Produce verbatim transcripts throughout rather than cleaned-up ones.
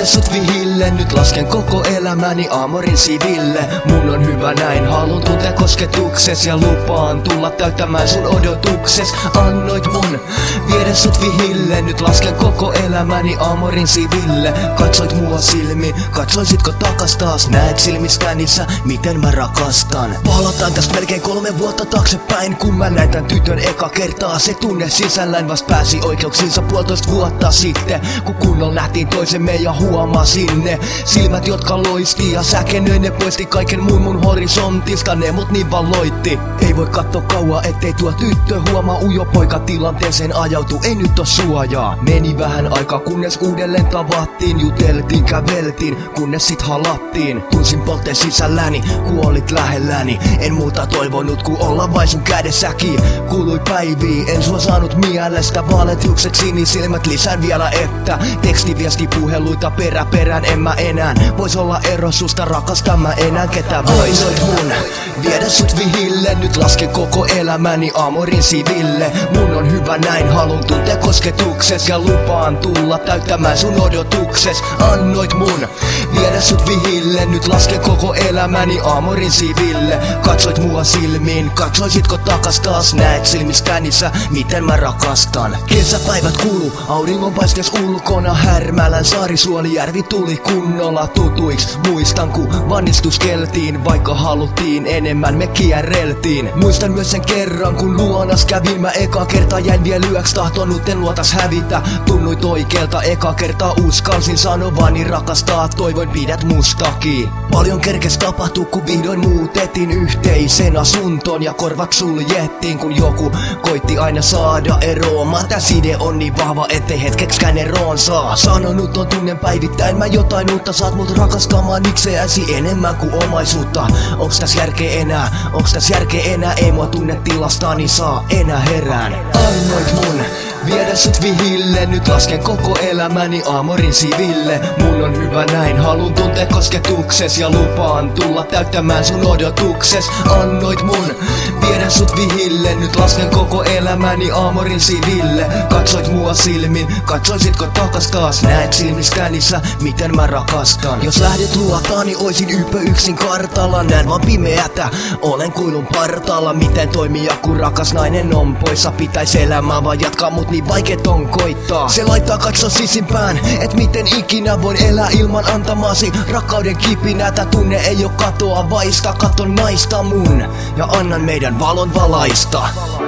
sut vihille, nyt lasken koko elämäni Amorin siville. Mun on hyvä näin, haluun tuntea kosketukses ja lupaan tulla täyttämään sun odotukses. Annoit mun viedä sut vihille, nyt lasken koko elämäni Amorin siville. Katsoit mua silmiin, katsoisitko takas taas? Näet silmissäni sä, miten mä rakastan. Palataan tästä melkein kolme vuotta taaksepäin, kun mä näin tän tytön eka kertaa. Se tunne sisällään vast pääsi oikeuksiinsa puolitoista vuotta sitten, kun kunnolla nähtiin toisemme ja huomasin ne silmät, jotka loisti ja säkenöin ne poisti kaiken muun mun horisontista. Ne mut niin valloitti. Ei voi katsoa kauaa, ettei tuo tyttö huomaa ujo poika tilanteeseen ajautu. Ei nyt oo suojaa. Meni vähän aikaa, kunnes uudelleen tavattiin. Juteltiin, käveltiin, kunnes sit halattiin. Tunsin poltteen sisälläni, kuolit lähelläni. En muuta toivonut ku olla vain sun kädessäkin. Kului päiviä, en sua saanut mielestä. Vaaleat hiukset, sinisilmät, lisään vielä että tekstiviesti puheluita perä perään en mä enää vois olla ero susta, rakastan mä enää ketä voisit mun viedä sut vihille, nyt lasken koko elämäni Amorin siville. Mun on hyvä näin, halun tuntea kosketukses ja lupaan tulla täyttämään sun odotukses. Annoit mun viedä sut vihille, nyt lasken koko elämäni Amorin siville. Katsoit mua silmiin, katsoisitko takas taas? Näet silmistäni sä, miten mä rakastan. Kesäpäivät kulu, auringonpaistes ulkona Härmälän Saarisuolijärvi tuli kunnolla tutuiks. Muistan ku vannistuskeltiin, vaikka haluttiin enemmän me kierreltiin. Muistan myös sen kerran kun luonas kävin mä eka kerta, jäin vielä yöks tahtonut en luotas hävitä. Tunnuit oikeelta eka kertaa, uskalsin sanovani rakastaa, toivoin pidät mustakin. Paljon kerkes tapahtuu kun vihdoin muutettiin yhteisen asuntoon ja korvat suljettiin, kun joku koitti aina saada eroamaan. Tää side on niin vahva ettei hetkekskään eroon saa. Sanonut on tunnen päivittäin mä jotain uutta, saat mut rakastamaan itseäsi enemmän kuin omaisuutta. Onks täs järkeä enää, onks täs järkeä enää, ei mua tunne tilastani saa enää herään. Annoit mun viedä sut vihille, nyt lasken koko elämäni Amorin siville. Mun on hyvä näin, halun tuntea kosketukses ja lupaan tulla täyttämään sun odotukses. Annoit mun viedä sut vihille, nyt lasken koko elämäni Amorin siville. Katsoit mua silmin, katsoisitko takas taas? Näet silmistäni sä, miten mä rakastan. Jos lähdet luotaani, oisin ypö yksin kartalla. Näen vaan pimeätä, olen kuilun partaalla. Miten toimia kun rakas nainen on poissa? Pitäis elämää vaan jatkaa, mut niin vaikeet on koittaa. Se laittaa katso sisimpään, et miten ikinä voin elää ilman antamasi rakkauden kipinää. Tää tunne ei oo katoa vaista, katon naista mun ja annan meidän valon valaista.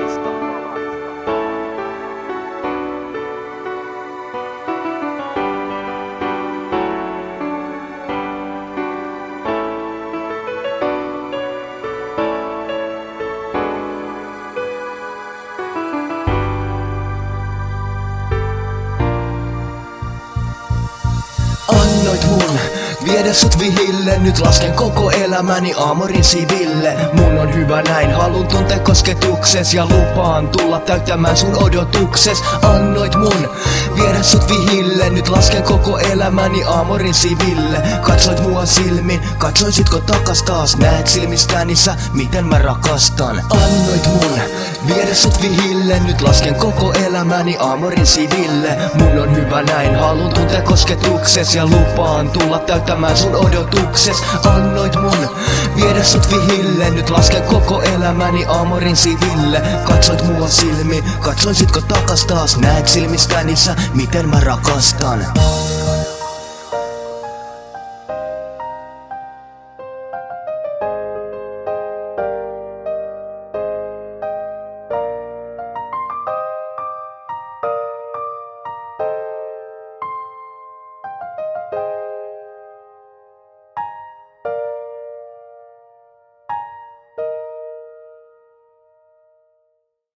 Annoit mun viedä sut vihille, nyt lasken koko elämäni Amorin siville. Mun on hyvä näin, halun tuntea kosketukses ja lupaan tulla täyttämään sun odotukses. Annoit mun viedä sut vihille, nyt lasken koko elämäni Amorin siville. Katsoit mua silmin, katsoisitko takas taas? Näet silmistäni sä, miten mä rakastan. Annoit mun viedä sut vihille, nyt lasken koko elämäni Amorin siville. Mun on hyvä näin, halun tuntea kosketukses ja lupaan tulla täyttämään sun odotukses. Annoit mun viedä sut vihille, nyt lasken koko elämäni Amorin siville. Katsoit mua silmiin, katsoisitko takas taas? Näet silmistäni sä, miten mä rakastan.